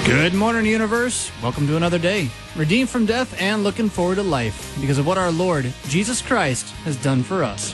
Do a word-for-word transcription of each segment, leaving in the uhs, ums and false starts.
Good morning, universe. Welcome to another day, redeemed from death and looking forward to life because of what our Lord, Jesus Christ, has done for us.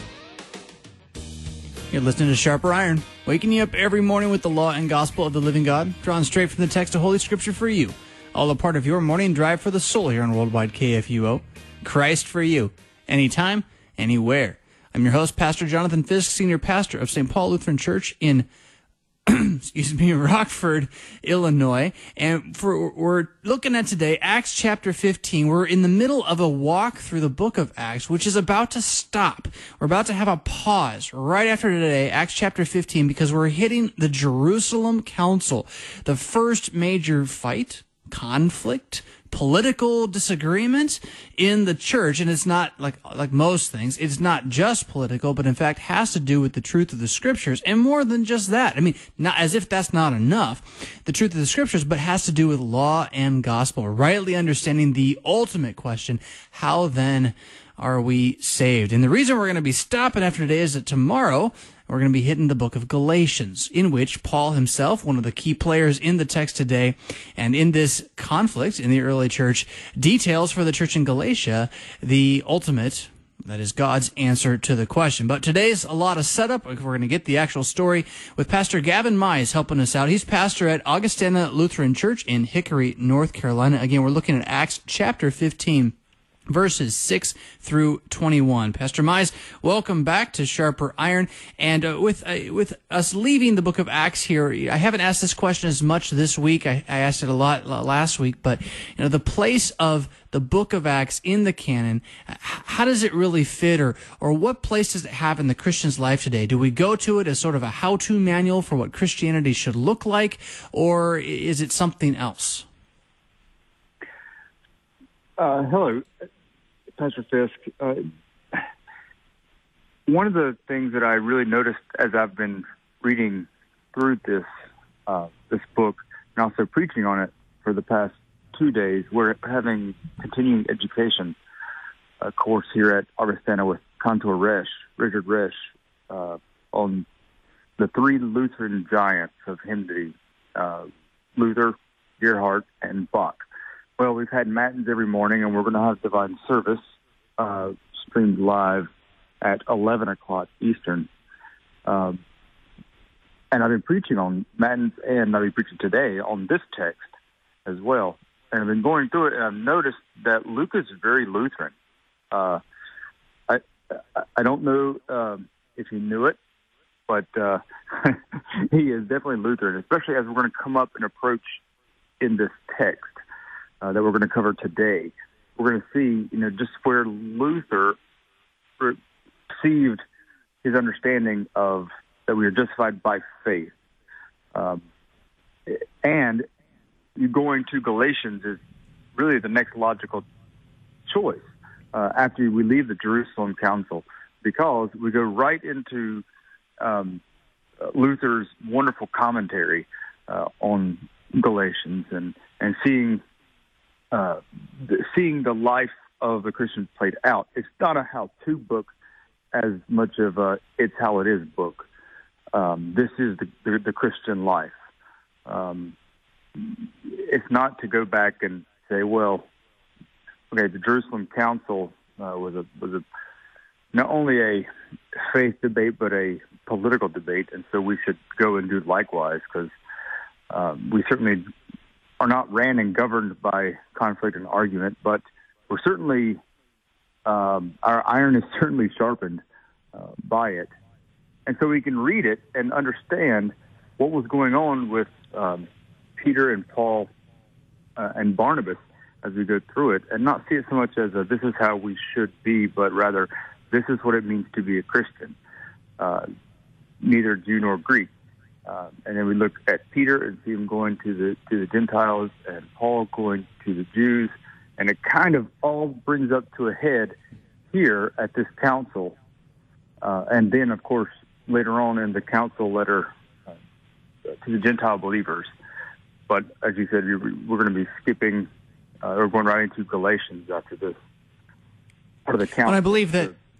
You're listening to Sharper Iron, waking you up every morning with the law and gospel of the living God, drawn straight from the text of Holy Scripture for you. All a part of your morning drive for the soul here on Worldwide K F U O. Christ for you. Anytime, anywhere. I'm your host, Pastor Jonathan Fisk, Senior Pastor of Saint Paul Lutheran Church in excuse me, Rockford, Illinois. And for we're looking at today, Acts chapter fifteen. We're in the middle of a walk through the book of Acts, which is about to stop. We're about to have a pause right after today, Acts chapter fifteen, because we're hitting the Jerusalem Council, the first major fight, conflict, political disagreement in the church. And it's not like like most things, it's not just political, but in fact has to do with the truth of the scriptures, and more than just that. I mean, not as if that's not enough, the truth of the scriptures, but has to do with law and gospel, rightly understanding the ultimate question: how then are we saved? And the reason we're going to be stopping after today is that tomorrow we're going to be hitting the book of Galatians, in which Paul himself, one of the key players in the text today, and in this conflict in the early church, details for the church in Galatia the ultimate, that is God's answer to the question. But today's a lot of setup. We're going to get the actual story with Pastor Gavin Mize helping us out. He's pastor at Augustana Lutheran Church in Hickory, North Carolina. Again, we're looking at Acts chapter fifteen. Verses six through twenty-one. Pastor Mize, welcome back to Sharper Iron. And uh, with uh, with us leaving the book of Acts here, I haven't asked this question as much this week. I, I asked it a lot last week. But you know, the place of the book of Acts in the canon, how does it really fit, or or what place does it have in the Christian's life today? Do we go to it as sort of a how-to manual for what Christianity should look like, or is it something else? Uh, hello, Pastor Fisk. Uh, one of the things that I really noticed as I've been reading through this uh, this book and also preaching on it for the past two days, we're having continuing education uh, course here at Augustana with Cantor Resch, Richard Resch, uh, on the three Lutheran giants of hymnody, uh, Luther, Gerhard, and Bach. Well, we've had matins every morning, and we're going to have divine service uh, streamed live at eleven o'clock Eastern. Um, and I've been preaching on matins, and I'll be preaching today on this text as well. And I've been going through it, and I've noticed that Luke is very Lutheran. Uh, I I don't know um, if he knew it, but uh, he is definitely Lutheran, especially as we're going to come up and approach in this text. Uh, that we're going to cover today. We're going to see, you know, just where Luther received his understanding of that we are justified by faith. Um, and going to Galatians is really the next logical choice uh, after we leave the Jerusalem Council, because we go right into um, Luther's wonderful commentary uh, on Galatians and, and seeing Uh, the, seeing the life of the Christians played out. It's not a how-to book as much of a it's how it is book. Um, this is the, the, the Christian life. Um, it's not to go back and say, well, okay, the Jerusalem Council uh, was a was a not only a faith debate but a political debate, and so we should go and do likewise, because um, we certainly are not ran and governed by conflict and argument, but we're certainly, um, our iron is certainly sharpened uh, by it. And so we can read it and understand what was going on with um, Peter and Paul uh, and Barnabas as we go through it, and not see it so much as a, this is how we should be, but rather this is what it means to be a Christian, uh, neither Jew nor Greek. Uh, and then we look at Peter and see him going to the to the Gentiles, and Paul going to the Jews, and it kind of all brings up to a head here at this council. Uh, and then, of course, later on in the council letter uh, to the Gentile believers. But as you said, we're going to be skipping, uh, we're going right into Galatians after this part of the council. And I believe that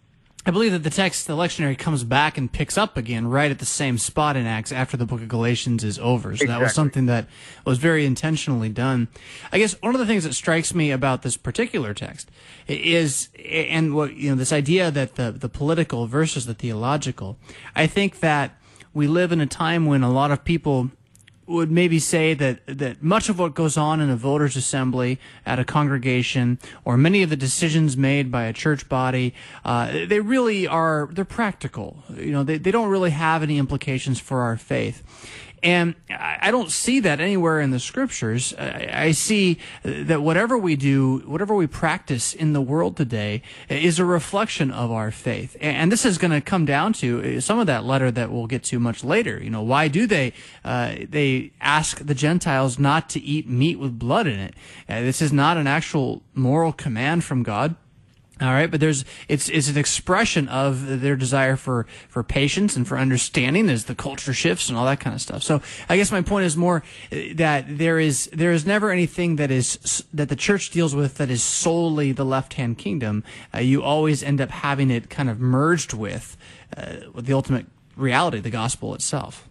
I believe that the text, the lectionary, comes back and picks up again right at the same spot in Acts after the book of Galatians is over. So exactly. That was something that was very intentionally done. I guess one of the things that strikes me about this particular text is, and what, you know, this idea that the, the political versus the theological, I think that we live in a time when a lot of people would maybe say that, that much of what goes on in a voters' assembly at a congregation, or many of the decisions made by a church body, uh, they really are, they're practical. You know, they, they don't really have any implications for our faith. And I don't see that anywhere in the scriptures. I see that whatever we do, whatever we practice in the world today is a reflection of our faith. And this is going to come down to some of that letter that we'll get to much later. You know, why do they, uh, they ask the Gentiles not to eat meat with blood in it? Uh, this is not an actual moral command from God. All right, but there's it's it's an expression of their desire for for patience and for understanding as the culture shifts and all that kind of stuff. So I guess my point is more that there is there is never anything that is that the church deals with that is solely the left-hand kingdom. Uh, you always end up having it kind of merged with, uh, with the ultimate reality, the gospel itself.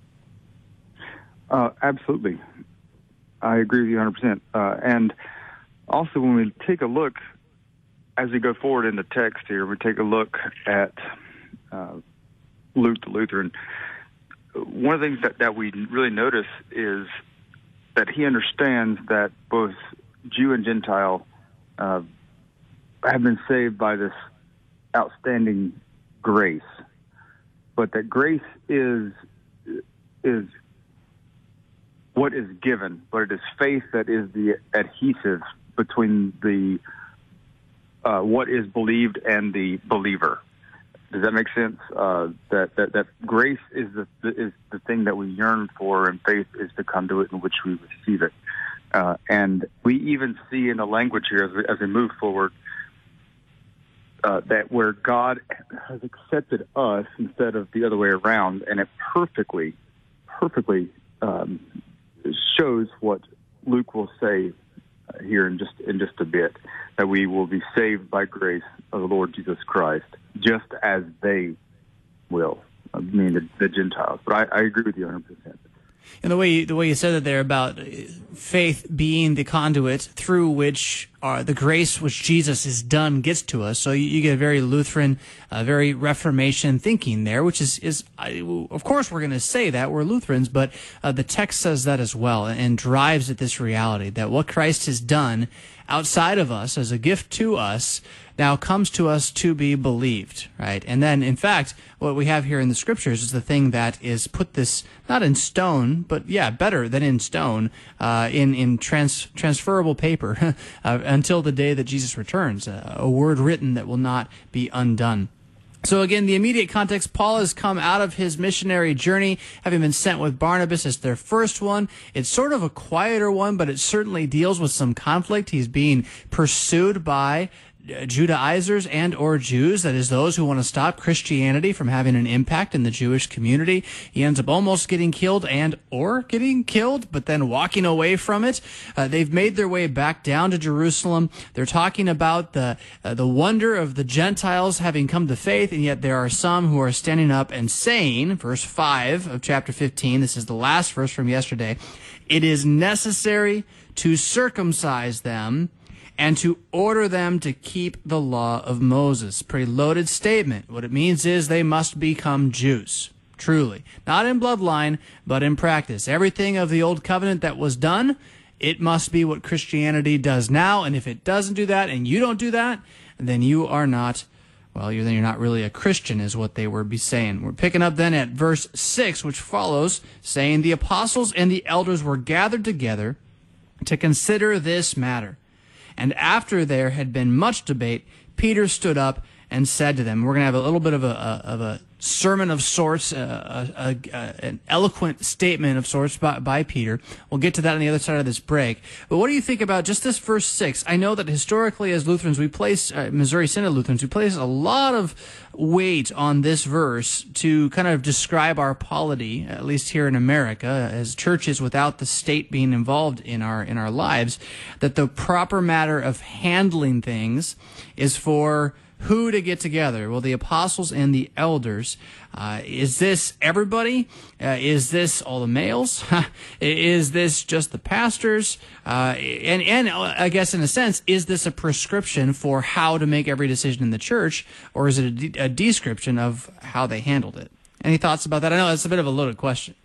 Uh, absolutely, I agree with you one hundred percent. Uh, and also, when we take a look. As we go forward in the text here, we take a look at uh, Luke the Lutheran. One of the things that, that we really notice is that he understands that both Jew and Gentile uh, have been saved by this outstanding grace, but that grace is is what is given, but it is faith that is the adhesive between the Uh, what is believed and the believer. Does that make sense? Uh, that, that that grace is the is the thing that we yearn for, and faith is the conduit in which we receive it. Uh, and we even see in the language here as we, as we move forward uh, that where God has accepted us instead of the other way around, and it perfectly, perfectly um, shows what Luke will say here in just in just a bit, that we will be saved by grace of the Lord Jesus Christ, just as they will. I mean, the, the Gentiles. But I, I agree with you one hundred percent. And the way you, the way you said it there about faith being the conduit through which uh, the grace which Jesus has done gets to us. So you, you get a very Lutheran, uh, very Reformation thinking there, which is, is I, of course, we're going to say that. We're Lutherans, but uh, the text says that as well and drives at this reality that what Christ has done outside of us as a gift to us now comes to us to be believed, right? And then, in fact, what we have here in the scriptures is the thing that is put this, not in stone, but yeah, better than in stone, uh, in, in trans, transferable paper uh, until the day that Jesus returns, uh, a word written that will not be undone. So again, the immediate context, Paul has come out of his missionary journey, having been sent with Barnabas as their first one. It's sort of a quieter one, but it certainly deals with some conflict. He's being pursued by Judaizers and or Jews, that is those who want to stop Christianity from having an impact in the Jewish community. He ends up almost getting killed and or getting killed, but then walking away from it. Uh, they've made their way back down to Jerusalem. They're talking about the uh, the wonder of the Gentiles having come to faith, and yet there are some who are standing up and saying, verse five of chapter fifteen, this is the last verse from yesterday, it is necessary to circumcise them and to order them to keep the law of Moses. Pretty loaded statement. What it means is they must become Jews, truly. Not in bloodline, but in practice. Everything of the old covenant that was done, it must be what Christianity does now, and if it doesn't do that, and you don't do that, then you are not, well, you're, then you're not really a Christian, is what they were be saying. We're picking up then at verse six, which follows, saying, the apostles and the elders were gathered together to consider this matter. And after there had been much debate, Peter stood up and said to them, we're going to have a little bit of a, a, of a sermon of sorts, a, a, a, an eloquent statement of sorts by, by Peter. We'll get to that on the other side of this break. But what do you think about just this verse six? I know that historically as Lutherans, we place, uh, Missouri Synod Lutherans, we place a lot of weight on this verse to kind of describe our polity, at least here in America, as churches without the state being involved in our in our lives, that the proper matter of handling things is for who to get together. Well, the apostles and the elders. Uh, is this everybody? Uh, is this all the males? Is this just the pastors? Uh, and, and I guess in a sense, is this a prescription for how to make every decision in the church, or is it a, de- a description of how they handled it? Any thoughts about that? I know it's a bit of a loaded question.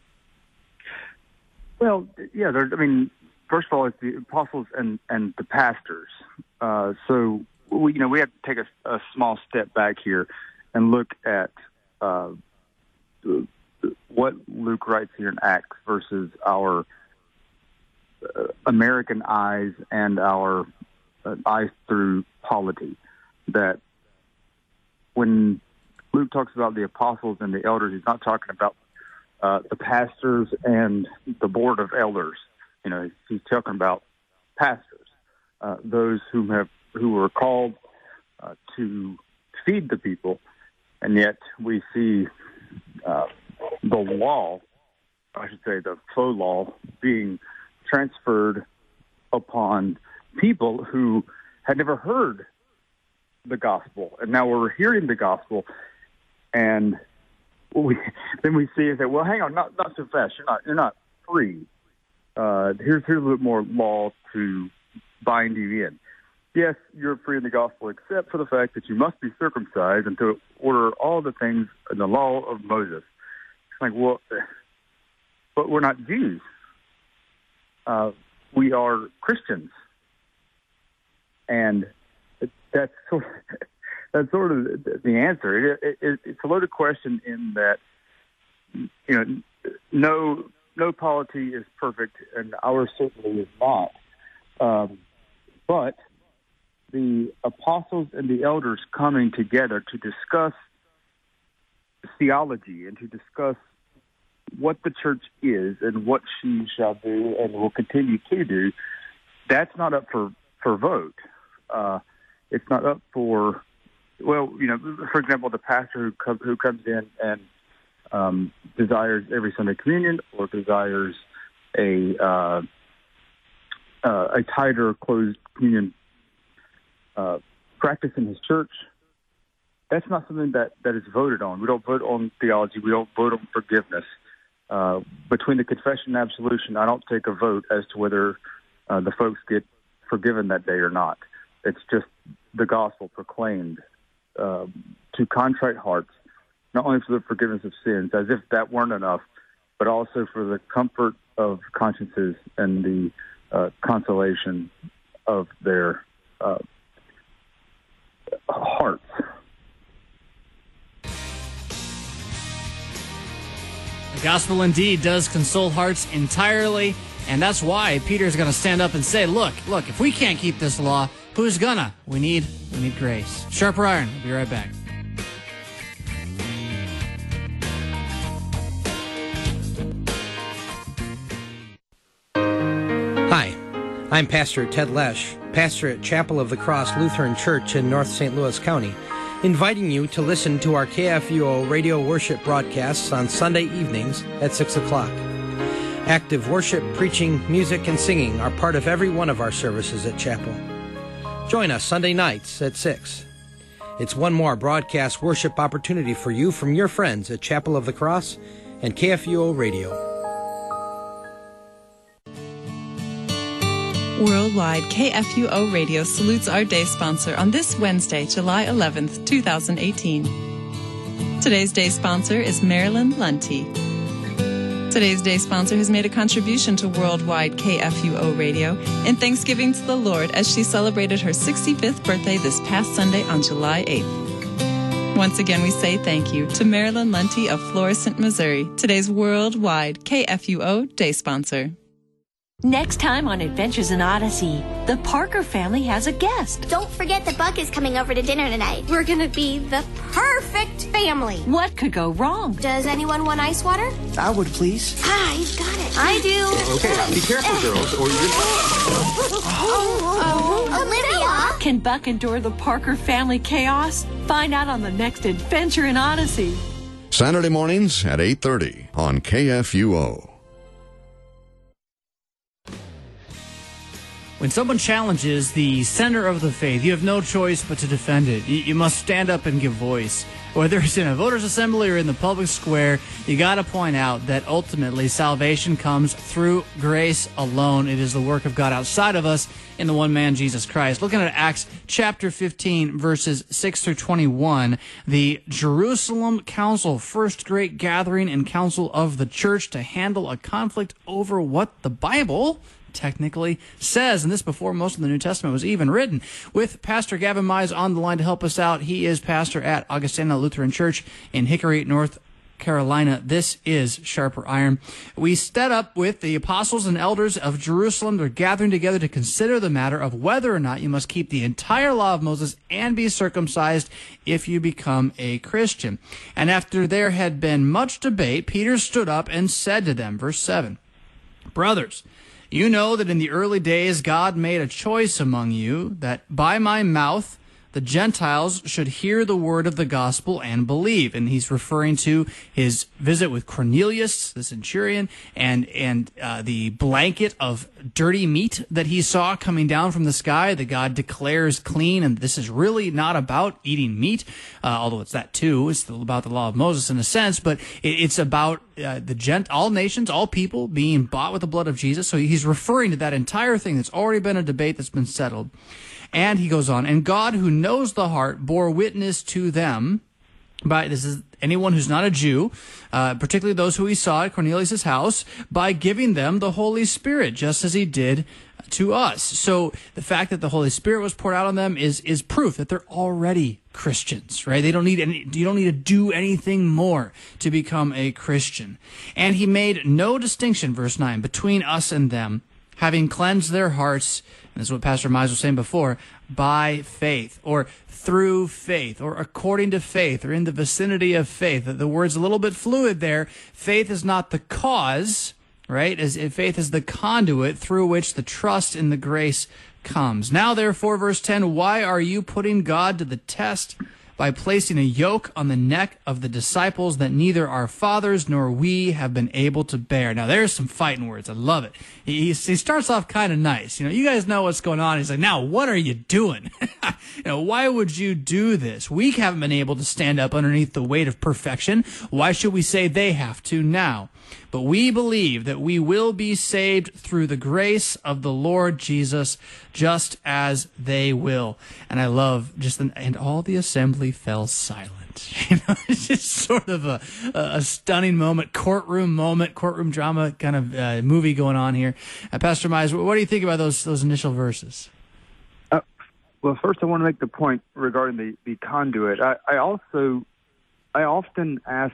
Well, yeah, there, I mean, first of all, it's the apostles and, and the pastors. Uh, so, we, you know, we have to take a, a small step back here and look at uh, what Luke writes here in Acts versus our uh, American eyes and our uh, eyes through polity. That when Luke talks about the apostles and the elders, he's not talking about uh, the pastors and the board of elders. You know, he's talking about pastors, uh, those who have who were called uh, to feed the people, and yet we see uh, the law, I should say the faux law, being transferred upon people who had never heard the gospel, and now we're hearing the gospel, and we then we see and say, well, hang on, not not so fast. You're not you're not free. Uh, here's here's a little more law to bind you in. Yes, you're free in the gospel, except for the fact that you must be circumcised and to order all the things in the law of Moses. It's like, well, but we're not Jews. Uh, we are Christians, and that's sort of, that's sort of the answer. It, it, it's a loaded question in that, you know, no no polity is perfect, and ours certainly is not. Um, but the apostles and the elders coming together to discuss theology and to discuss what the church is and what she shall do and will continue to do, that's not up for, for vote. Uh, it's not up for, well, you know, for example, the pastor who, com- who comes in and um, desires every Sunday communion or desires a uh, uh, a tighter closed communion uh, practice in his church, that's not something that, that is voted on. We don't vote on theology. We don't vote on forgiveness. Uh, between the confession and absolution, I don't take a vote as to whether uh, the folks get forgiven that day or not. It's just the gospel proclaimed uh, to contrite hearts, not only for the forgiveness of sins, as if that weren't enough, but also for the comfort of consciences and the uh, consolation of their uh, hearts. The gospel indeed does console hearts entirely, and that's why Peter's going to stand up and say, look, look, if we can't keep this law, who's gonna? We need, we need grace. Sharper Iron. We'll be right back. Hi, I'm Pastor Ted Lesh, pastor at Chapel of the Cross Lutheran Church in North Saint Louis County, inviting you to listen to our K F U O radio worship broadcasts on Sunday evenings at six o'clock. Active worship, preaching, music, and singing are part of every one of our services at Chapel. Join us Sunday nights at six. It's one more broadcast worship opportunity for you from your friends at Chapel of the Cross and K F U O Radio. Worldwide K F U O Radio salutes our day sponsor on this Wednesday, July eleventh, twenty eighteen. Today's day sponsor is Marilyn Lunty. Today's day sponsor has made a contribution to Worldwide K F U O Radio in thanksgiving to the Lord as she celebrated her sixty-fifth birthday this past Sunday on July eighth. Once again, we say thank you to Marilyn Lunty of Florissant, Missouri, today's Worldwide K F U O day sponsor. Next time on Adventures in Odyssey, the Parker family has a guest. Don't forget that Buck is coming over to dinner tonight. We're going to be the perfect family. What could go wrong? Does anyone want ice water? I would, please. Ah, he's got it. I do. Okay, now be careful, girls, or you're... Oh, oh, Olivia! Can Buck endure the Parker family chaos? Find out on the next Adventure in Odyssey. Saturday mornings at eight thirty on K F U O. When someone challenges the center of the faith, you have no choice but to defend it. You must stand up and give voice. Whether it's in a voters' assembly or in the public square, you got to point out that ultimately salvation comes through grace alone. It is the work of God outside of us in the one man, Jesus Christ. Looking at Acts chapter fifteen, verses six through twenty-one, the Jerusalem Council, first great gathering and council of the church to handle a conflict over what the Bible technically says, and this before most of the New Testament was even written. With Pastor Gavin Mize on the line to help us out. He is pastor at Augustana Lutheran Church in Hickory, North Carolina. This is Sharper Iron. We set up with the apostles and elders of Jerusalem. They're gathering together to consider the matter of whether or not you must keep the entire law of Moses and be circumcised if you become a Christian. And after there had been much debate, Peter stood up and said to them, verse seven, "Brothers, you know that in the early days God made a choice among you that by my mouth the Gentiles should hear the word of the gospel and believe." And he's referring to his visit with Cornelius, the centurion, and and uh, the blanket of dirty meat that he saw coming down from the sky that God declares clean. And this is really not about eating meat, uh, although it's that too. It's about the law of Moses in a sense, but it, it's about uh, the gent, all nations, all people being bought with the blood of Jesus. So he's referring to that entire thing that's already been a debate that's been settled. And he goes on, "And God, who knows the heart, bore witness to them," by, this is anyone who's not a Jew, uh, particularly those who he saw at Cornelius' house, by giving them the Holy Spirit, just as he did to us. So the fact that the Holy Spirit was poured out on them is is proof that they're already Christians, right? They don't need any, you don't need to do anything more to become a Christian. "And he made no distinction," verse nine, "between us and them, having cleansed their hearts," and this is what Pastor Mize was saying before, "by faith," or through faith, or according to faith, or in the vicinity of faith. The word's a little bit fluid there. Faith is not the cause, right? As faith is the conduit through which the trust in the grace comes. "Now, therefore," verse ten, "why are you putting God to the test by placing a yoke on the neck of the disciples that neither our fathers nor we have been able to bear?" Now, there's some fighting words. I love it. He, he starts off kind of nice. You know, you guys know what's going on. He's like, "Now, what are you doing? You know, why would you do this? We haven't been able to stand up underneath the weight of perfection. Why should we say they have to now? But we believe that we will be saved through the grace of the Lord Jesus, just as they will." And I love just, an, and all the assembly fell silent. You know, it's just sort of a, a stunning moment, courtroom moment, courtroom drama kind of uh, movie going on here. Uh, Pastor Mize, what do you think about those those initial verses? Uh, well, first I want to make the point regarding the, the conduit. I, I also, I often ask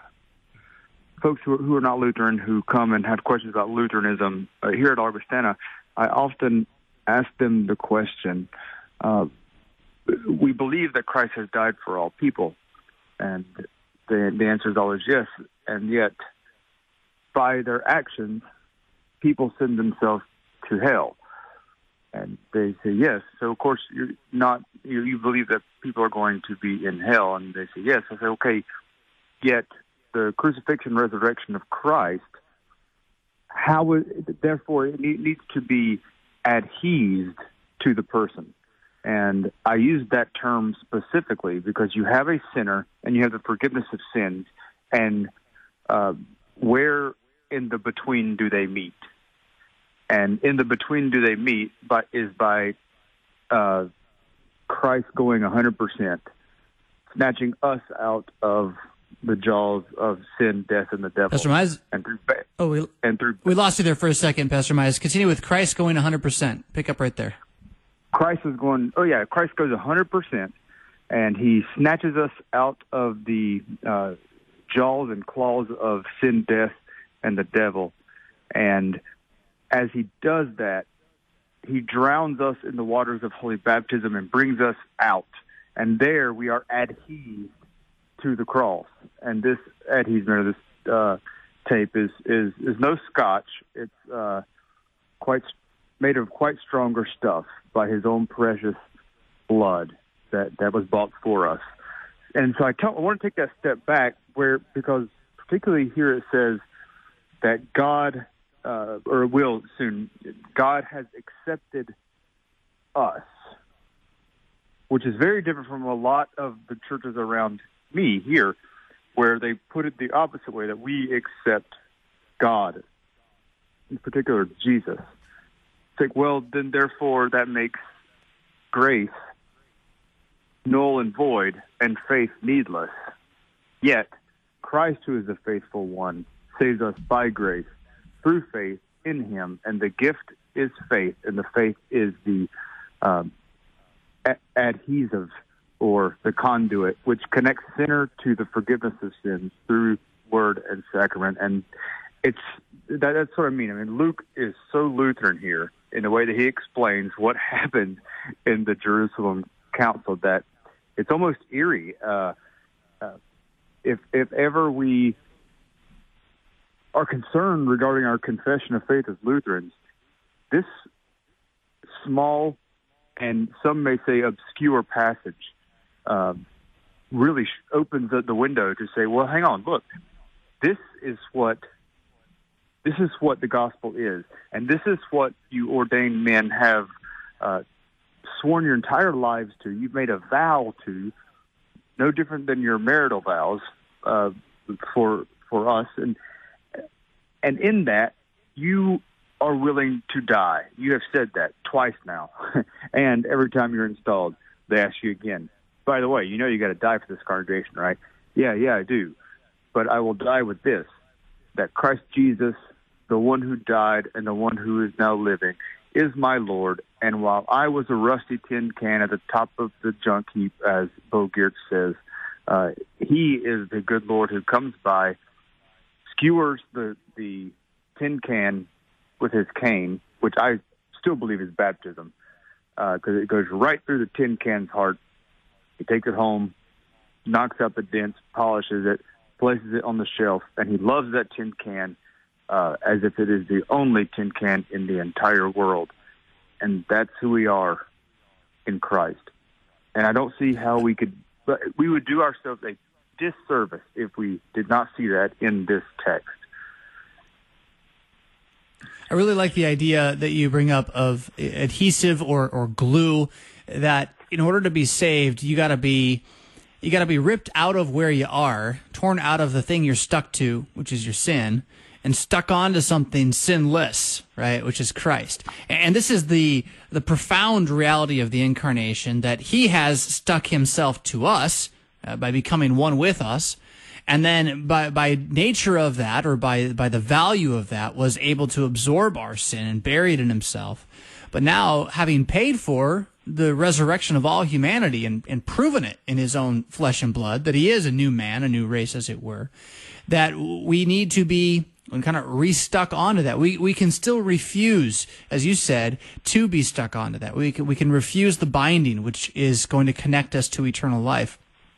folks who are, who are not Lutheran who come and have questions about Lutheranism uh, here at Augustana. I often ask them the question, uh, we believe that Christ has died for all people, and the, the answer is always yes, and yet by their actions, people send themselves to hell. And they say yes. So, of course, you're not, you, you believe that people are going to be in hell, and they say yes. I say, okay, yet the crucifixion, resurrection of Christ, how is, therefore it needs to be adhesed to the person. And I use that term specifically because you have a sinner and you have the forgiveness of sins, and uh, where in the between do they meet? And in the between do they meet but is by uh, Christ going one hundred percent, snatching us out of the jaws of sin, death, and the devil. Pastor Mize? And through faith. Oh, we, and through we lost you there for a second, Pastor Mize. Continue with Christ going one hundred percent. Pick up right there. Christ is going, oh yeah, Christ goes one hundred percent, and he snatches us out of the uh, jaws and claws of sin, death, and the devil. And as he does that, he drowns us in the waters of holy baptism and brings us out. And there we are adhesed to the cross. And this adhesement, or this uh, tape, is, is, is no scotch. It's uh, quite made of quite stronger stuff by his own precious blood that, that was bought for us. And so I, tell, I want to take that step back, where because particularly here it says that God uh, or will soon, God has accepted us, which is very different from a lot of the churches around me here, where they put it the opposite way, that we accept God, in particular Jesus. It's like, well, then therefore that makes grace null and void and faith needless. Yet, Christ, who is the faithful one, saves us by grace through faith in him, and the gift is faith, and the faith is the um, a- adhesive or the conduit which connects sinner to the forgiveness of sins through word and sacrament. And it's that, that's what I mean. I mean, Luke is so Lutheran here in the way that he explains what happened in the Jerusalem Council that it's almost eerie. Uh, uh, if if ever we are concerned regarding our confession of faith as Lutherans, this small and some may say obscure passage um, really sh- opens up the window to say, well, hang on, look, this is what this is what the gospel is, and this is what you ordained men have uh, sworn your entire lives to. You've made a vow to, no different than your marital vows uh, for for us, and and in that you are willing to die. You have said that twice now, and every time you're installed, they ask you again. By the way, you know you got to die for this congregation, right? Yeah, yeah, I do. But I will die with this, that Christ Jesus, the one who died and the one who is now living, is my Lord. And while I was a rusty tin can at the top of the junk heap, as Bo Geertz says, uh, he is the good Lord who comes by, skewers the, the tin can with his cane, which I still believe is baptism, because uh, it goes right through the tin can's heart. He takes it home, knocks out the dents, polishes it, places it on the shelf, and he loves that tin can uh, as if it is the only tin can in the entire world. And that's who we are in Christ. And I don't see how we could, but we would do ourselves a disservice if we did not see that in this text. I really like the idea that you bring up of adhesive or, or glue, that in order to be saved, you got to be you got to be ripped out of where you are, torn out of the thing you're stuck to, which is your sin, and stuck onto something sinless, right, which is Christ. And this is the the profound reality of the incarnation, that he has stuck himself to us uh, by becoming one with us. And then by by nature of that, or by by the value of that, was able to absorb our sin and bury it in himself. But now, having paid for the resurrection of all humanity and, and proven it in his own flesh and blood, that he is a new man, a new race, as it were, that we need to be kind of restuck onto that. We we can still refuse, as you said, to be stuck onto that. We can, we can refuse the binding, which is going to connect us to eternal life.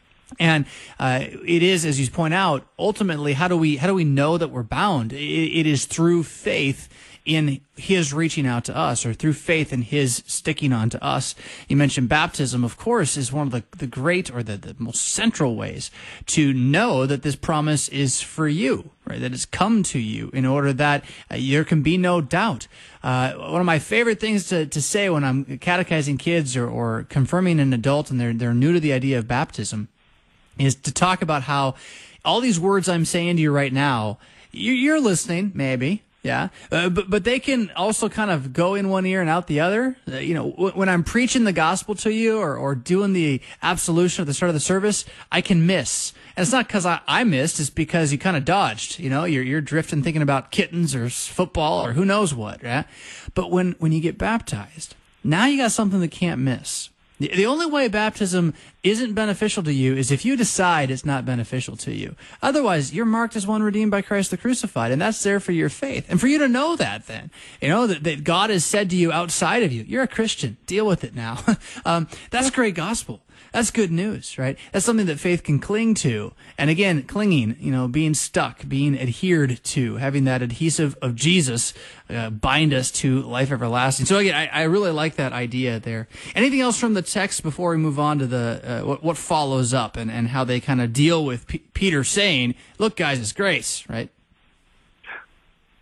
And uh, it is, as you point out, ultimately, how do we how do we know that we're bound? It, it is through faith in his reaching out to us, or through faith in his sticking on to us. You mentioned baptism, of course, is one of the, the great, or the, the most central ways to know that this promise is for you, right? That it's come to you, in order that uh, there can be no doubt. Uh, one of my favorite things to, to say when I'm catechizing kids, or, or confirming an adult and they're they're new to the idea of baptism, is to talk about how all these words I'm saying to you right now, you're listening, maybe, yeah, uh, but but they can also kind of go in one ear and out the other. Uh, you know, w- when I'm preaching the gospel to you, or, or doing the absolution at the start of the service, I can miss. And it's not because I, I missed, it's because you kind of dodged. You know, you're you're drifting thinking about kittens or football or who knows what, right? But when, when you get baptized, now you got something that can't miss. The only way baptism isn't beneficial to you is if you decide it's not beneficial to you. Otherwise, you're marked as one redeemed by Christ the crucified, and that's there for your faith. And for you to know that then, you know, that, that God has said to you outside of you, you're a Christian, deal with it now. um, that's great gospel. That's good news, right? That's something that faith can cling to. And again, clinging, you know, being stuck, being adhered to, having that adhesive of Jesus uh, bind us to life everlasting. So again, I, I really like that idea there. Anything else from the text before we move on to the uh, what, what follows up, and, and how they kind of deal with P- Peter saying, look, guys, it's grace, right?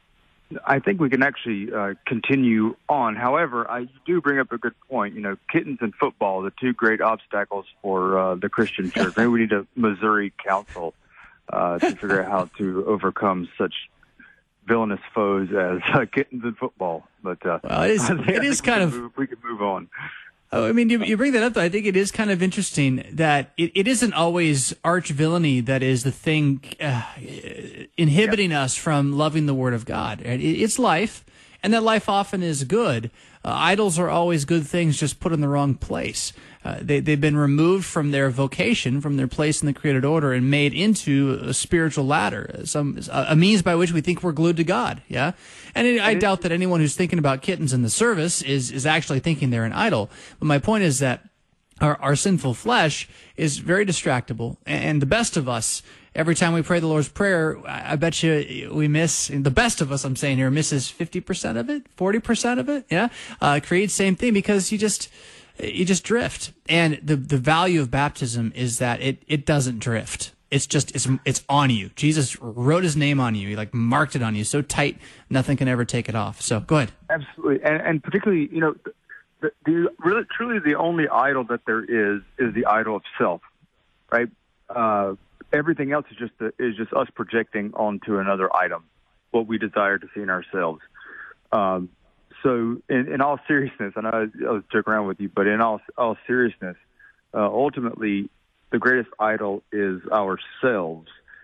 I think we can actually uh, continue on. However, I do bring up a good point. You know, kittens and football, the two great obstacles for uh, the Christian church. Maybe we need a Missouri council uh, to figure out how to overcome such villainous foes as uh, kittens and football. But uh, well, it is, it is kind of... Move, we can move on. Oh, I mean, you, you bring that up, though. I think it is kind of interesting that it, it isn't always arch villainy that is the thing uh, inhibiting yep. us from loving the Word of God. It, it's life, and that life often is good. Uh, idols are always good things, just put in the wrong place. Uh, they, they've been removed from their vocation, from their place in the created order, and made into a spiritual ladder, some a means by which we think we're glued to God. Yeah, and it, I doubt that anyone who's thinking about kittens in the service is is actually thinking they're an idol. But my point is that our, our sinful flesh is very distractible, and the best of us, every time we pray the Lord's Prayer, I bet you we miss, the best of us, I'm saying here, misses fifty percent of it, forty percent of it, yeah? Uh, create same thing because you just, you just drift. And the, the value of baptism is that it, it doesn't drift. It's just, it's, it's on you. Jesus wrote his name on you. He like marked it on you so tight, nothing can ever take it off. So go ahead. Absolutely. And, and particularly, you know, the, the really, truly the only idol that there is, is the idol of self, right? Uh, Everything else is just the, is just us projecting onto another item what we desire to see in ourselves. Um, so, in, in all seriousness, and I, I was joking around with you, but in all all seriousness, uh, ultimately, the greatest idol is ourselves,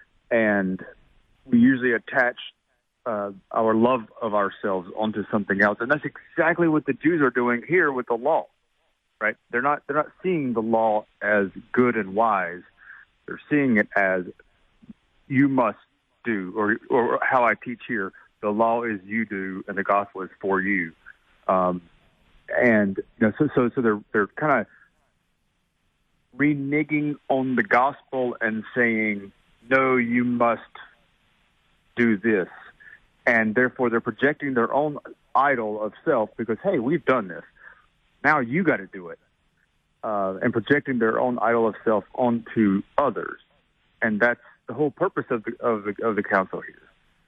and we usually attach uh, our love of ourselves onto something else, and that's exactly what the Jews are doing here with the law, right? They're not they're not seeing the law as good and wise. They're seeing it as you must do, or or how I teach here, the law is you do, and the gospel is for you. Um, and you know, so so so they're they're kind of reneging on the gospel and saying, no, you must do this, and therefore they're projecting their own idol of self because hey, we've done this, now you got to do it. Uh, and projecting their own idol of self onto others, and that's the whole purpose of the of the of the council here.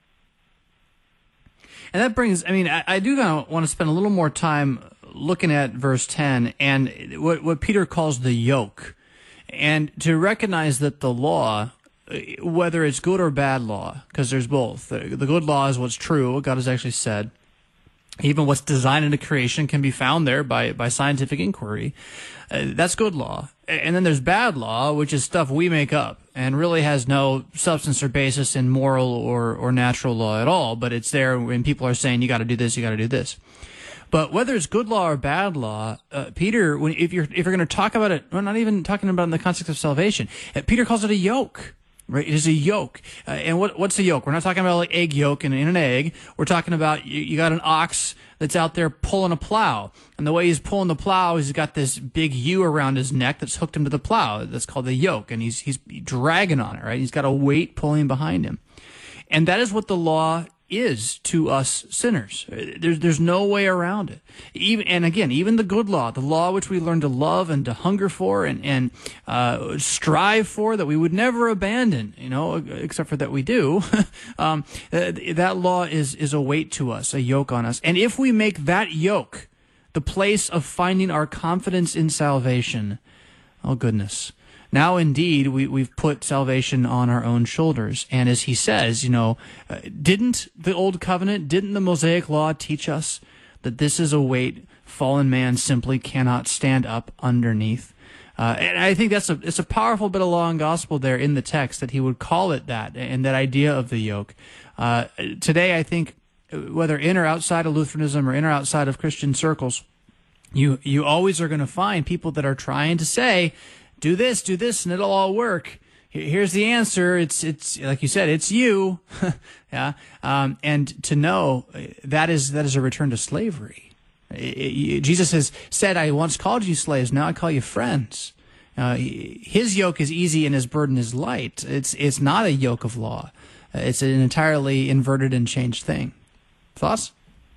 And that brings, I mean, I, I do want to spend a little more time looking at verse ten and what what Peter calls the yoke, and to recognize that the law, whether it's good or bad law, because there's both. The, the good law is what's true, what God has actually said. Even what's designed into creation can be found there by, by scientific inquiry. Uh, that's good law. And then there's bad law, which is stuff we make up and really has no substance or basis in moral or, or natural law at all. But it's there when people are saying, you got to do this, you got to do this. But whether it's good law or bad law, uh, Peter, when, if you're if you're going to talk about it, we're not even talking about it in the context of salvation. Uh, Peter calls it a yoke. Right, it is a yoke. Uh, and what what's a yoke? We're not talking about like egg yolk in, in an egg. We're talking about you, you got an ox that's out there pulling a plow. And the way he's pulling the plow is he's got this big U around his neck that's hooked him to the plow. That's called the yoke. And he's he's dragging on it, right? He's got a weight pulling behind him. And that is what the law is to us sinners. There's there's no way around it. Even and again, even the good law, the law which we learn to love and to hunger for and and uh, strive for, that we would never abandon, you know, except for that we do. um, that law is is a weight to us, a yoke on us. And if we make that yoke the place of finding our confidence in salvation, oh goodness. Now, indeed, we, we've put salvation on our own shoulders. And as he says, you know, uh, didn't the Old Covenant, didn't the Mosaic Law teach us that this is a weight fallen man simply cannot stand up underneath? Uh, and I think that's a it's a powerful bit of law and gospel there in the text that he would call it that, and that idea of the yoke. Uh, today, I think, whether in or outside of Lutheranism or in or outside of Christian circles, you you always are going to find people that are trying to say, do this, do this, and it'll all work. Here's the answer. It's, it's, like you said, it's you. yeah. Um, and to know that is, that is a return to slavery. It, it, Jesus has said, I once called you slaves, now I call you friends. Uh, his yoke is easy and his burden is light. It's, it's not a yoke of law. It's an entirely inverted and changed thing. Thoughts?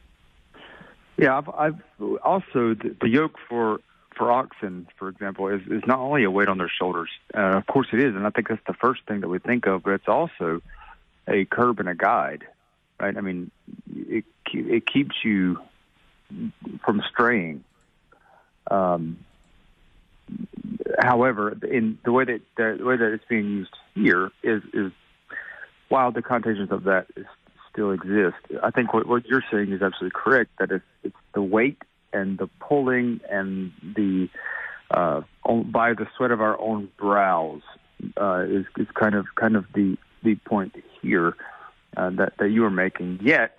Yeah, I've, I've also, the, the yoke for, for oxen, for example, is, is not only a weight on their shoulders. Uh, of course it is, and I think that's the first thing that we think of, but it's also a curb and a guide, right? I mean, it it keeps you from straying. Um, however, in the way that the way that it's being used here is is while the connotations of that is, still exist, I think what, what you're saying is absolutely correct. That it's, it's the weight and the pulling and the uh, by the sweat of our own brows uh, is is kind of kind of the the point here uh, that that you are making. Yet,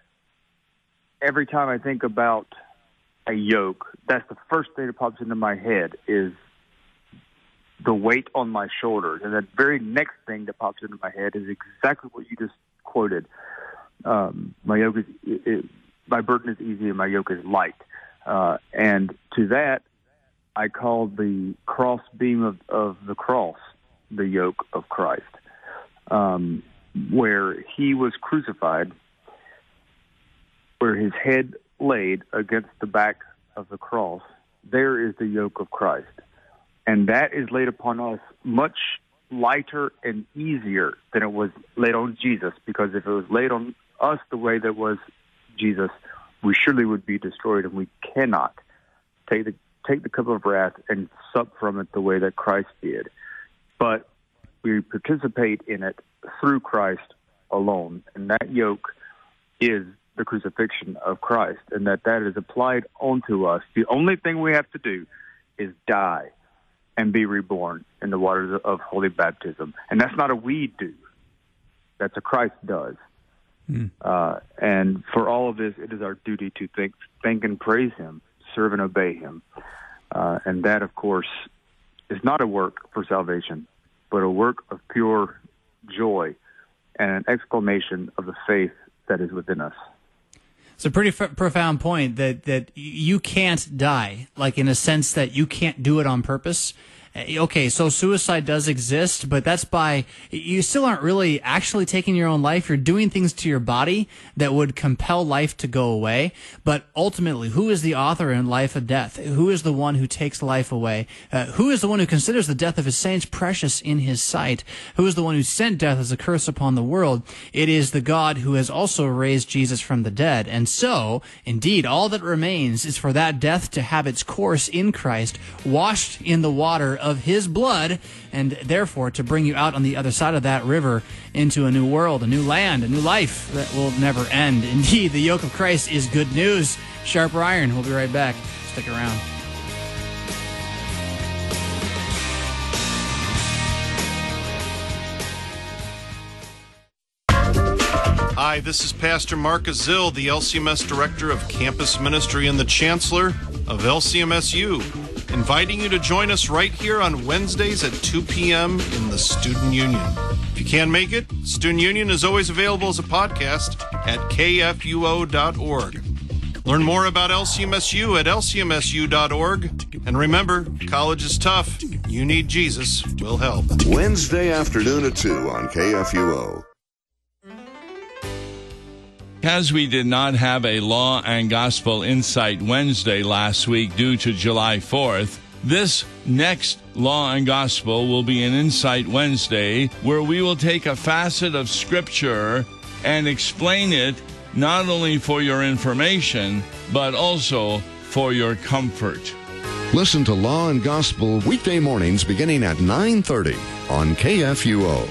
every time I think about a yoke, that's the first thing that pops into my head is the weight on my shoulders. And the very next thing that pops into my head is exactly what you just quoted. Um, my yoke is, it, it, my burden is easy and my yoke is light. Uh, and to that, I call the cross beam of, of the cross the yoke of Christ, um, where he was crucified, where his head laid against the back of the cross. There is the yoke of Christ. And that is laid upon us much lighter and easier than it was laid on Jesus, because if it was laid on us the way that was Jesus, we surely would be destroyed, and we cannot take the take the cup of wrath and sup from it the way that Christ did. But we participate in it through Christ alone, and that yoke is the crucifixion of Christ, and that that is applied onto us. The only thing we have to do is die and be reborn in the waters of holy baptism. And that's not a we do. That's a Christ does. Mm. Uh, and for all of this, it is our duty to think, thank and praise him, serve and obey him. Uh, and that, of course, is not a work for salvation, but a work of pure joy and an exclamation of the faith that is within us. It's a pretty f- profound point that, that you can't die, like in a sense that you can't do it on purpose. Okay, so suicide does exist, but that's by, you still aren't really actually taking your own life. You're doing things to your body that would compel life to go away. But ultimately, who is the author in life and death? Who is the one who takes life away? Uh, who is the one who considers the death of his saints precious in his sight? Who is the one who sent death as a curse upon the world? It is the God who has also raised Jesus from the dead. And so, indeed, all that remains is for that death to have its course in Christ, washed in the water of his blood, and therefore to bring you out on the other side of that river into a new world, a new land, a new life that will never end. Indeed, the yoke of Christ is good news. Sharper Iron. We'll be right back. Stick around. Hi, this is Pastor Mark Azil, the L C M S Director of Campus Ministry and the Chancellor of L C M S U, inviting you to join us right here on Wednesdays at two p.m. in the Student Union. If you can't make it, Student Union is always available as a podcast at k f u o dot org. Learn more about L C M S U at l c m s u dot org. And remember, college is tough. You need Jesus. We'll help. Wednesday afternoon at two on K F U O. Because we did not have a Law and Gospel Insight Wednesday last week due to July fourth, this next Law and Gospel will be an Insight Wednesday where we will take a facet of Scripture and explain it not only for your information, but also for your comfort. Listen to Law and Gospel weekday mornings beginning at nine thirty on K F U O.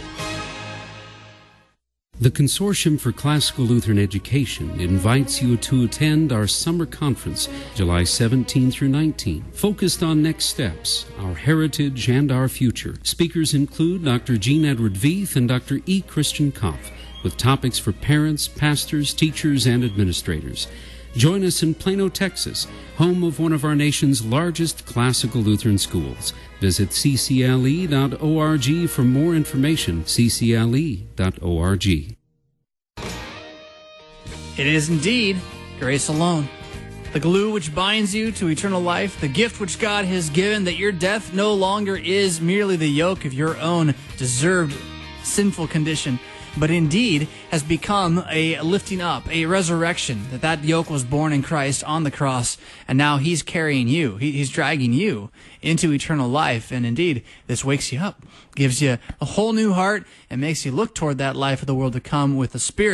The Consortium for Classical Lutheran Education invites you to attend our summer conference, July seventeenth through nineteenth, focused on next steps, our heritage, and our future. Speakers include Doctor Jean Edward Veith and Doctor E. Christian Kopf, with topics for parents, pastors, teachers, and administrators. Join us in Plano, Texas, home of one of our nation's largest classical Lutheran schools. Visit c c l e dot org for more information, c c l e dot org. It is indeed grace alone, the glue which binds you to eternal life, the gift which God has given, that your death no longer is merely the yoke of your own deserved sinful condition, but indeed has become a lifting up, a resurrection, that that yoke was born in Christ on the cross, and now he's carrying you, he, he's dragging you into eternal life. And indeed, this wakes you up, gives you a whole new heart, and makes you look toward that life of the world to come with the Spirit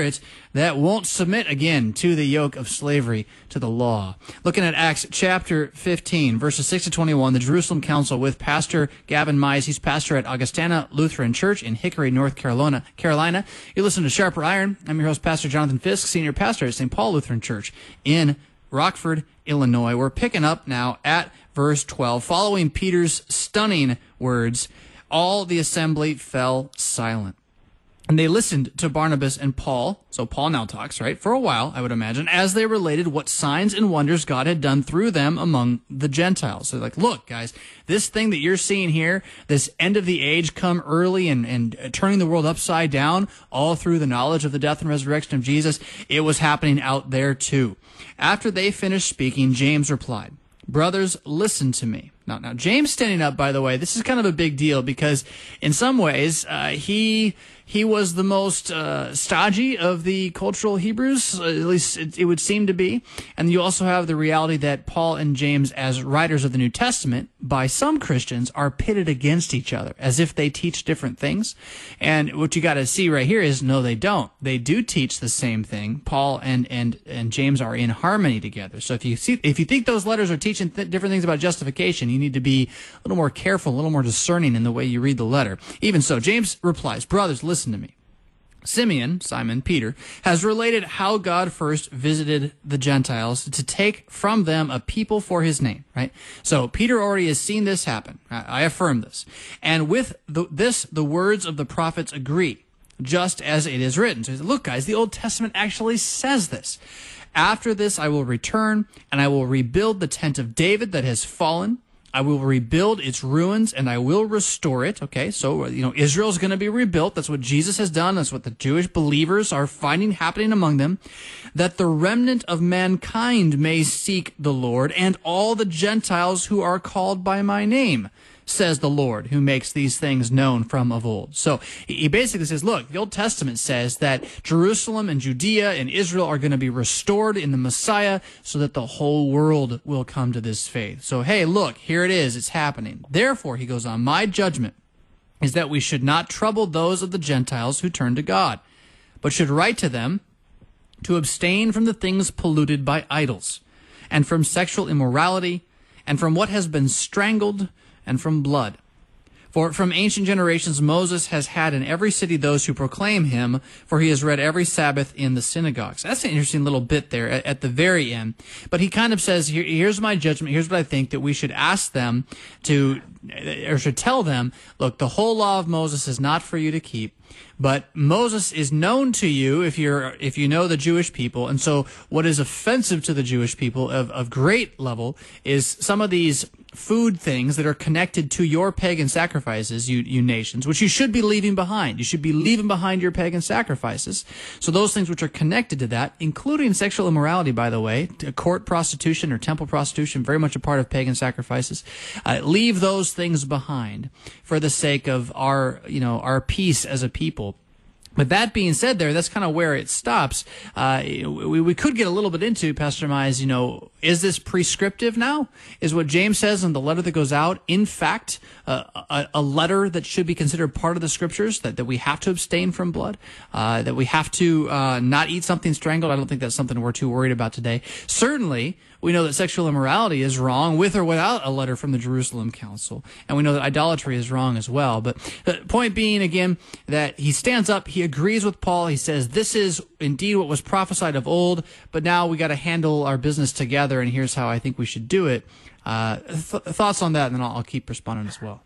that won't submit again to the yoke of slavery to the law. Looking at Acts chapter fifteen, verses six to twenty-one, the Jerusalem Council with Pastor Gavin Mize. He's pastor at Augustana Lutheran Church in Hickory, North Carolina. Carolina. You listen to Sharper Iron. I'm your host, Pastor Jonathan Fisk, senior pastor at Saint Paul Lutheran Church in Rockford, Illinois. We're picking up now at verse twelve. Following Peter's stunning words, all the assembly fell silent. And they listened to Barnabas and Paul, so Paul now talks, right, for a while, I would imagine, as they related what signs and wonders God had done through them among the Gentiles. So they're like, look, guys, this thing that you're seeing here, this end of the age come early and, and turning the world upside down, all through the knowledge of the death and resurrection of Jesus, it was happening out there too. After they finished speaking, James replied, brothers, listen to me. Now, now, James standing up, by the way, this is kind of a big deal because in some ways, uh, he... He was the most uh, stodgy of the cultural Hebrews, uh, at least it, it would seem to be. And you also have the reality that Paul and James, as writers of the New Testament, by some Christians, are pitted against each other, as if they teach different things. And what you got to see right here is, no, they don't. They do teach the same thing. Paul and and and James are in harmony together. So if you see, if you think those letters are teaching th- different things about justification, you need to be a little more careful, a little more discerning in the way you read the letter. Even so, James replies, brothers, listen. Listen to me. Simeon, Simon, Peter, has related how God first visited the Gentiles to take from them a people for his name, right? So Peter already has seen this happen. I affirm this. And with the, this, the words of the prophets agree, just as it is written. So he said, look, guys, the Old Testament actually says this. After this, I will return, and I will rebuild the tent of David that has fallen. I will rebuild its ruins, and I will restore it. Okay, so, you know, Israel's going to be rebuilt. That's what Jesus has done. That's what the Jewish believers are finding happening among them. That the remnant of mankind may seek the Lord, and all the Gentiles who are called by my name, says the Lord, who makes these things known from of old. So he basically says, look, the Old Testament says that Jerusalem and Judea and Israel are going to be restored in the Messiah so that the whole world will come to this faith. So, hey, look, here it is. It's happening. Therefore, he goes on, my judgment is that we should not trouble those of the Gentiles who turn to God, but should write to them to abstain from the things polluted by idols, and from sexual immorality, and from what has been strangled, and from blood. For from ancient generations Moses has had in every city those who proclaim him, for he has read every Sabbath in the synagogues. That's an interesting little bit there at, at the very end. But he kind of says, Here, here's my judgment, here's what I think, that we should ask them to, or should tell them, look, the whole law of Moses is not for you to keep, but Moses is known to you if you're if you know the Jewish people. And so what is offensive to the Jewish people of, of great level is some of these food things that are connected to your pagan sacrifices, you, you nations, which you should be leaving behind. You should be leaving behind your pagan sacrifices. So those things which are connected to that, including sexual immorality, by the way, court prostitution or temple prostitution, very much a part of pagan sacrifices, uh, leave those things behind for the sake of our, you know, our peace as a people. But that being said there, that's kind of where it stops. Uh, we, we could get a little bit into, Pastor Mize, you know, is this prescriptive now? Is what James says in the letter that goes out, in fact, uh, a, a letter that should be considered part of the Scriptures, that, that we have to abstain from blood, uh, that we have to uh, not eat something strangled? I don't think that's something we're too worried about today. Certainly, we know that sexual immorality is wrong with or without a letter from the Jerusalem Council. And we know that idolatry is wrong as well. But the point being, again, that he stands up, he agrees with Paul, he says, this is indeed what was prophesied of old, but now we got to handle our business together, and here's how I think we should do it. Uh, th- thoughts on that, and then I'll, I'll keep responding as well.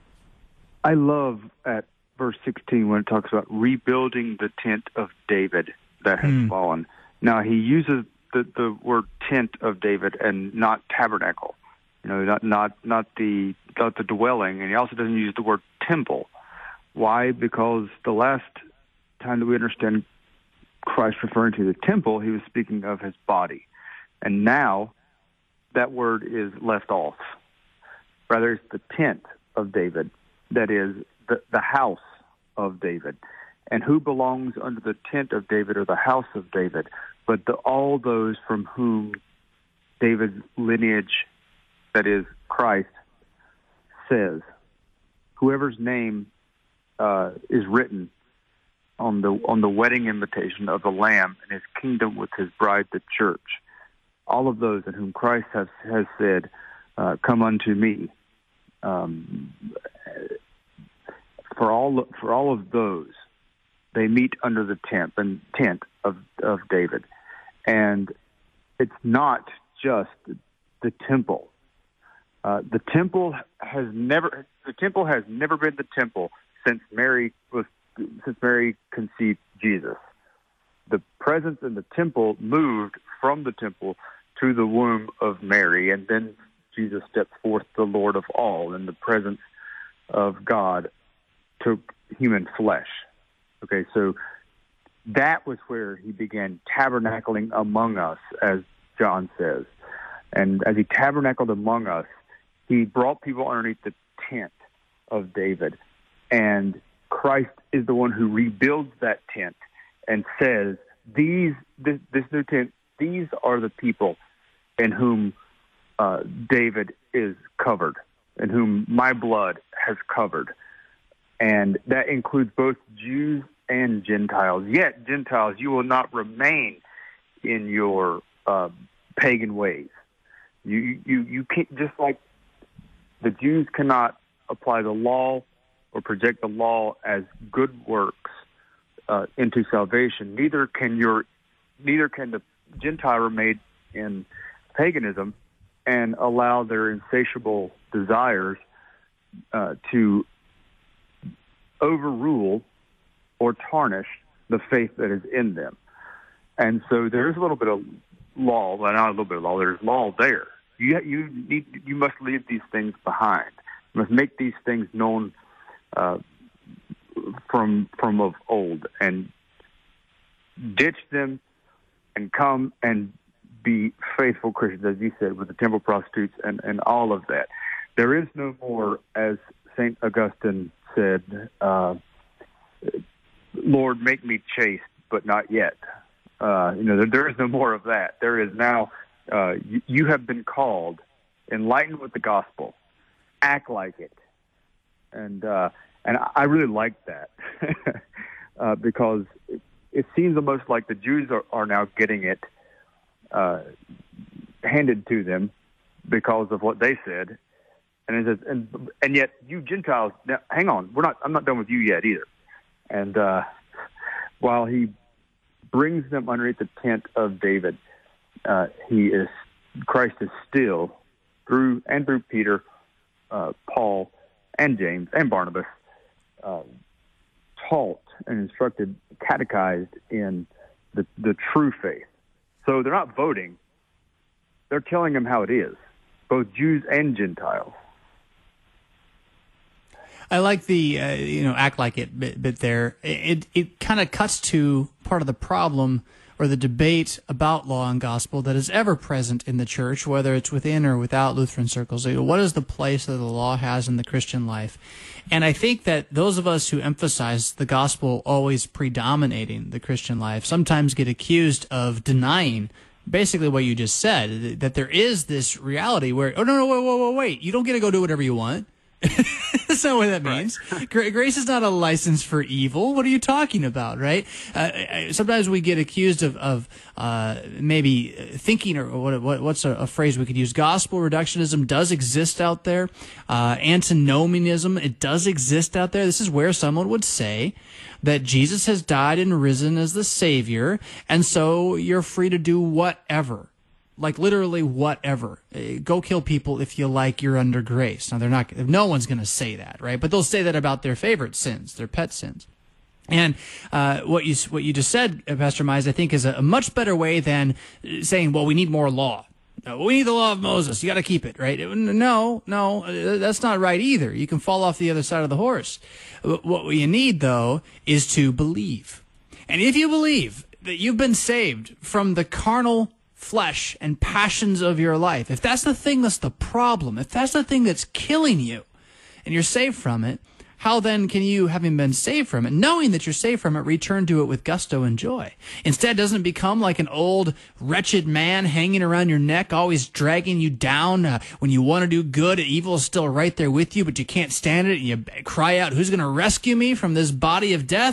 I love at verse sixteen when it talks about rebuilding the tent of David that has mm. fallen. Now, he uses the, the word tent of David and not tabernacle, you know, not not not the not the dwelling, and he also doesn't use the word temple. Why? Because the last time that we understand Christ referring to the temple, he was speaking of his body, and now that word is left off. Rather, it's the tent of David, that is the, the house of David. And who belongs under the tent of David or the house of David? But the, all those from whom David's lineage, that is Christ, says, whoever's name uh, is written on the on the wedding invitation of the Lamb and his kingdom with his bride, the church. All of those in whom Christ has, has said, uh, come unto me. Um, for all for all of those, they meet under the tent and tent of, of David. And it's not just the temple. Uh, the temple has never the temple has never been the temple since Mary was since Mary conceived Jesus. The presence in the temple moved from the temple to the womb of Mary, and then Jesus stepped forth, the Lord of all, and the presence of God took human flesh. Okay, so that was where he began tabernacling among us, as John says. And as he tabernacled among us, he brought people underneath the tent of David. And Christ is the one who rebuilds that tent and says, "These, this, this new tent, these are the people in whom uh, David is covered, in whom my blood has covered." And that includes both Jews and Gentiles. Yet, Gentiles, you will not remain in your uh, pagan ways. You, you, you can't, just like the Jews cannot apply the law or project the law as good works uh, into salvation. Neither can your, neither can the Gentile remain in paganism and allow their insatiable desires uh, to overrule or tarnish the faith that is in them. And so there is a little bit of law, well, not a little bit of law, there's law there. You you need you must leave these things behind. You must make these things known uh, from from of old, and ditch them and come and be faithful Christians, as you said, with the temple prostitutes and, and all of that. There is no more, as Saint Augustine said, uh, Lord, make me chaste, but not yet. Uh, you know, there, there is no more of that. There is now, uh, you, you have been called, enlightened with the gospel, act like it. And uh, and I really like that uh, because it, it seems almost like the Jews are, are now getting it uh, handed to them because of what they said. And, it says, and and yet you Gentiles, now, hang on, we're not. I'm not done with you yet either. And uh, while he brings them underneath the tent of David, uh, he is Christ is still through and through Peter, uh, Paul, and James and Barnabas, uh, taught and instructed, catechized in the the true faith. So they're not voting; they're telling them how it is, both Jews and Gentiles. I like the, uh, you know, act like it bit, bit there. It it kind of cuts to part of the problem or the debate about law and gospel that is ever present in the church, whether it's within or without Lutheran circles. What is the place that the law has in the Christian life? And I think that those of us who emphasize the gospel always predominating the Christian life sometimes get accused of denying basically what you just said, that there is this reality where, oh, no, no, wait, wait, wait, wait, you don't get to go do whatever you want. That's not what that means. Right. Grace is not a license for evil. What are you talking about, right? Uh, sometimes we get accused of, of uh, maybe thinking, or what, what, what's a, a phrase we could use? Gospel reductionism does exist out there. Uh, antinomianism, it does exist out there. This is where someone would say that Jesus has died and risen as the Savior, and so you're free to do whatever. Like literally whatever. Go kill people if you like, you're under grace. Now they're not, no one's going to say that, right? But they'll say that about their favorite sins, their pet sins. And uh, what you what you just said, Pastor Mize, I think is a, a much better way than saying, well, we need more law. No, we need the law of Moses. You got to keep it, right? No, no, that's not right either. You can fall off the other side of the horse. What you need, though, is to believe. And if you believe that you've been saved from the carnal flesh and passions of your life, if that's the thing that's the problem, if that's the thing that's killing you, and you're saved from it, how then can you, having been saved from it, knowing that you're saved from it, return to it with gusto and joy? Instead, doesn't it become like an old, wretched man hanging around your neck, always dragging you down? Uh, when you want to do good, evil is still right there with you, but you can't stand it, and you cry out, who's going to rescue me from this body of death?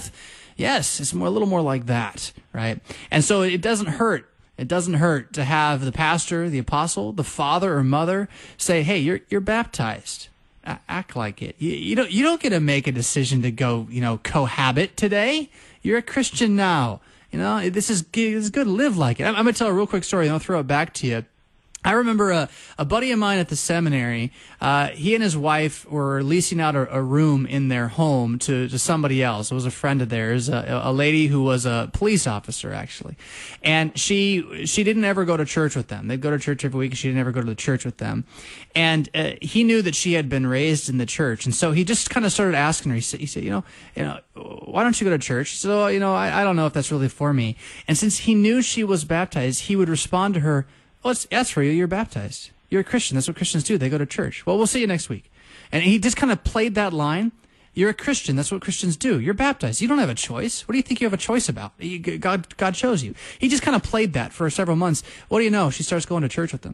Yes, it's more a little more like that, right? And so it doesn't hurt. It doesn't hurt to have the pastor, the apostle, the father or mother say, "Hey, you're you're baptized. A- act like it. You, you don't you don't get to make a decision to go, you know, cohabit today. You're a Christian now. You know, this is good. It's good to live like it." I'm, I'm going to tell a real quick story, and I'll throw it back to you. I remember a, a buddy of mine at the seminary, uh, he and his wife were leasing out a, a room in their home to, to somebody else. It was a friend of theirs, a, a lady who was a police officer, actually. And she she didn't ever go to church with them. They'd go to church every week, and she didn't ever go to the church with them. And uh, he knew that she had been raised in the church. And so he just kind of started asking her, he said, he said, you know, you know, why don't you go to church? She said, oh, you know, I, I don't know if that's really for me. And since he knew she was baptized, he would respond to her, well, it's, that's for you. You're baptized. You're a Christian. That's what Christians do. They go to church. Well, we'll see you next week. And he just kind of played that line. You're a Christian. That's what Christians do. You're baptized. You don't have a choice. What do you think you have a choice about? You, God, God chose you. He just kind of played that for several months. What do you know? She starts going to church with them.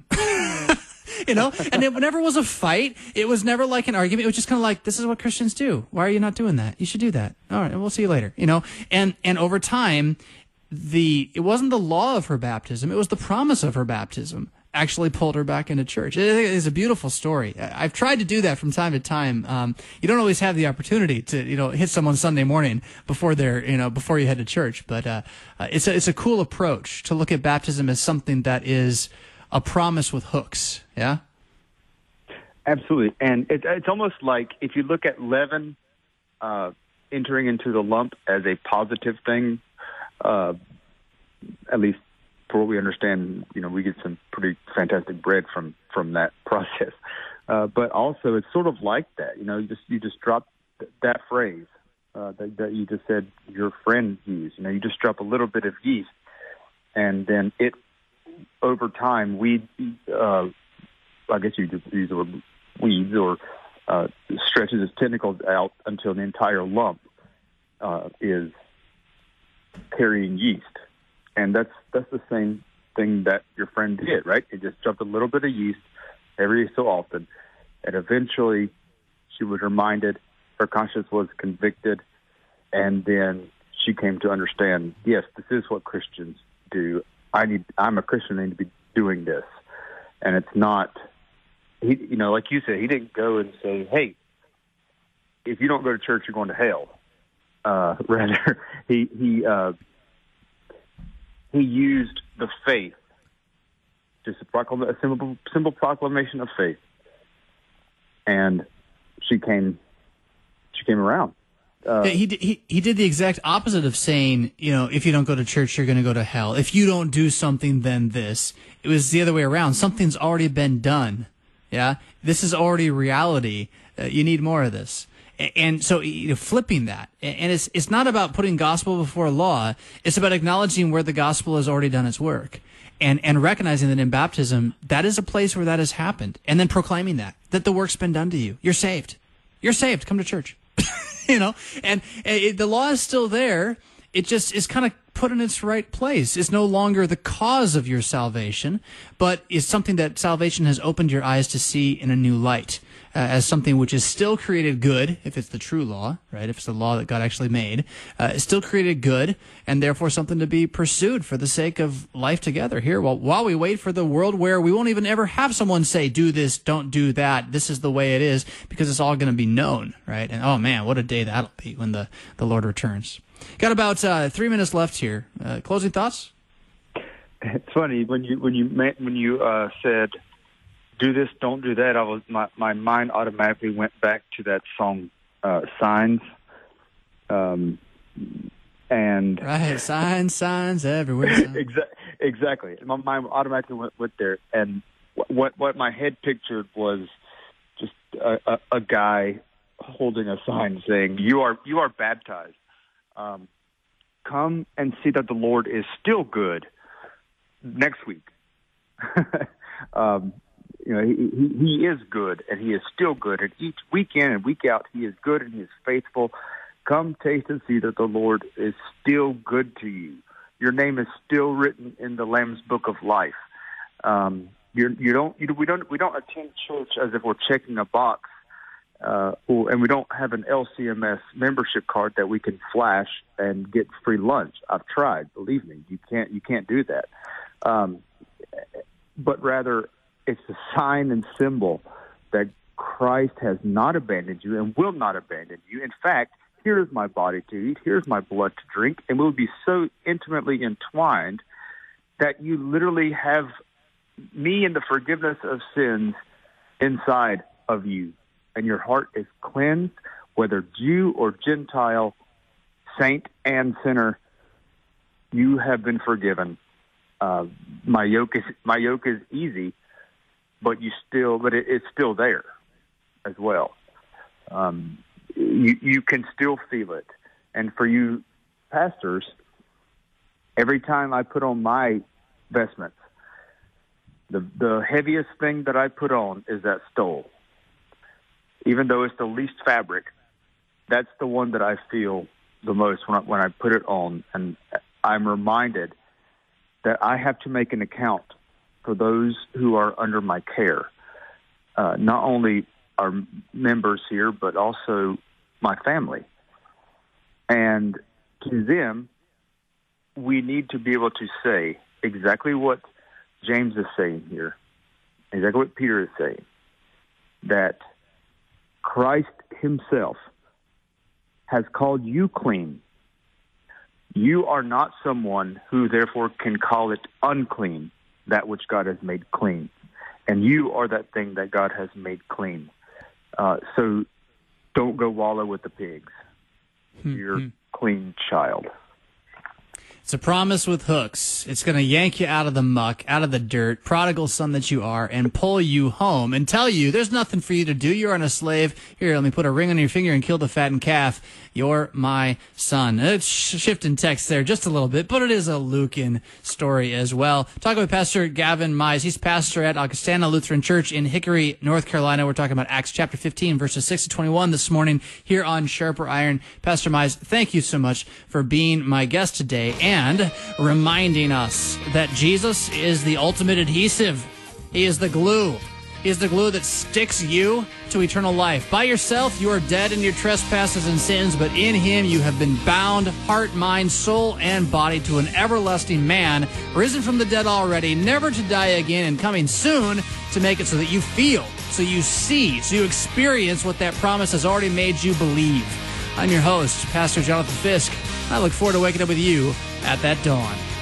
You know, and it never was a fight. It was never like an argument. It was just kind of like, this is what Christians do. Why are you not doing that? You should do that. All right, we'll see you later. You know, and and over time, the it wasn't the law of her baptism. It was the promise of her baptism actually pulled her back into church. It is a beautiful story. I've tried to do that from time to time. Um, you don't always have the opportunity to, you know, hit someone Sunday morning before they're, you know, before you head to church. But uh, uh, it's a, it's a cool approach to look at baptism as something that is a promise with hooks. Yeah. Absolutely, and it, it's almost like if you look at leaven uh, entering into the lump as a positive thing. Uh, at least for what we understand, you know, we get some pretty fantastic bread from, from that process. Uh, but also, it's sort of like that. You know, you just you just drop th- that phrase uh, that, that you just said your friend used. You know, you just drop a little bit of yeast, and then it over time weed. Uh, I guess you could use the word weeds or uh, stretches its tentacles out until the entire lump uh, is carrying yeast. And that's that's the same thing that your friend did, right? It just jumped a little bit of yeast every so often, and eventually she was reminded, her conscience was convicted, and then she came to understand, yes, this is what Christians do. I need, I'm a Christian, I need to be doing this. And it's not, he, you know, like you said, he didn't go and say, hey, if you don't go to church, you're going to hell. Uh, rather, he, he, uh, He used the faith, just a, proclam- a simple, simple proclamation of faith, and she came. She came around. Uh, yeah, he, he he did the exact opposite of saying, you know, if you don't go to church, you're going to go to hell. If you don't do something, then this. It was the other way around. Something's already been done. Yeah, this is already reality. Uh, you need more of this. And so, you know, flipping that, and it's it's not about putting gospel before law. It's about acknowledging where the gospel has already done its work, and and recognizing that in baptism, that is a place where that has happened, and then proclaiming that that the work's been done to you. You're saved. You're saved. Come to church. You know, and it, the law is still there. It just is kind of put in its right place. It's no longer the cause of your salvation, but is something that salvation has opened your eyes to see in a new light. Uh, as something which is still created good, if it's the true law, right? If it's the law that God actually made, uh, it's still created good, and therefore something to be pursued for the sake of life together here. While while we wait for the world where we won't even ever have someone say, "Do this, don't do that. This is the way it is," because it's all going to be known, right? And oh man, what a day that'll be when the the Lord returns. Got about uh, three minutes left here. Uh, closing thoughts? It's funny when you when you when you uh, said, "Do this, don't do that." I was my, my mind automatically went back to that song, uh, "Signs," um, and right, signs, signs everywhere. Exa- exactly, my mind automatically went, went there, and what what my head pictured was just a, a, a guy holding a sign saying, "You are you are baptized. Um, come and see that the Lord is still good next week." um, You know, he, he he is good, and he is still good. And each week in and week out, he is good and he is faithful. Come taste and see that the Lord is still good to you. Your name is still written in the Lamb's Book of Life. Um, you you don't you, we don't we don't attend church as if we're checking a box uh, or, and we don't have an L C M S membership card that we can flash and get free lunch. I've tried. Believe me, you can't. You can't do that. Um, but rather, it's a sign and symbol that Christ has not abandoned you and will not abandon you. In fact, here's my body to eat, here's my blood to drink, and we'll be so intimately entwined that you literally have me and the forgiveness of sins inside of you, and your heart is cleansed, whether Jew or Gentile, saint and sinner, you have been forgiven. Uh, my yoke is my yoke is easy, but you still, but it, it's still there as well. Um, you you can still feel it, and for you pastors, every time I put on my vestments, the the heaviest thing that I put on is that stole. Even though it's the least fabric, that's the one that I feel the most when I, when I put it on, and I'm reminded that I have to make an account for those who are under my care, uh, not only our members here, but also my family. And to them, we need to be able to say exactly what James is saying here, exactly what Peter is saying, that Christ himself has called you clean. You are not someone who therefore can call it unclean, that which God has made clean. And you are that thing that God has made clean. Uh, so don't go wallow with the pigs. Mm-hmm. You're a clean child. It's a promise with hooks. It's going to yank you out of the muck, out of the dirt, prodigal son that you are, and pull you home and tell you there's nothing for you to do. You're on a slave. Here, let me put a ring on your finger and kill the fattened calf. You're my son. It's shifting text there just a little bit, but it is a Lucan story as well. Talking with Pastor Gavin Mize. He's pastor at Augustana Lutheran Church in Hickory, North Carolina. We're talking about Acts chapter fifteen, verses six to twenty-one this morning here on Sharper Iron. Pastor Mize, thank you so much for being my guest today and reminding us that Jesus is the ultimate adhesive. He is the glue. He is the glue that sticks you to eternal life. By yourself, you are dead in your trespasses and sins, but in him you have been bound, heart, mind, soul, and body to an everlasting man, risen from the dead already, never to die again, and coming soon to make it so that you feel, so you see, so you experience what that promise has already made you believe. I'm your host, Pastor Jonathan Fisk. I look forward to waking up with you at that dawn.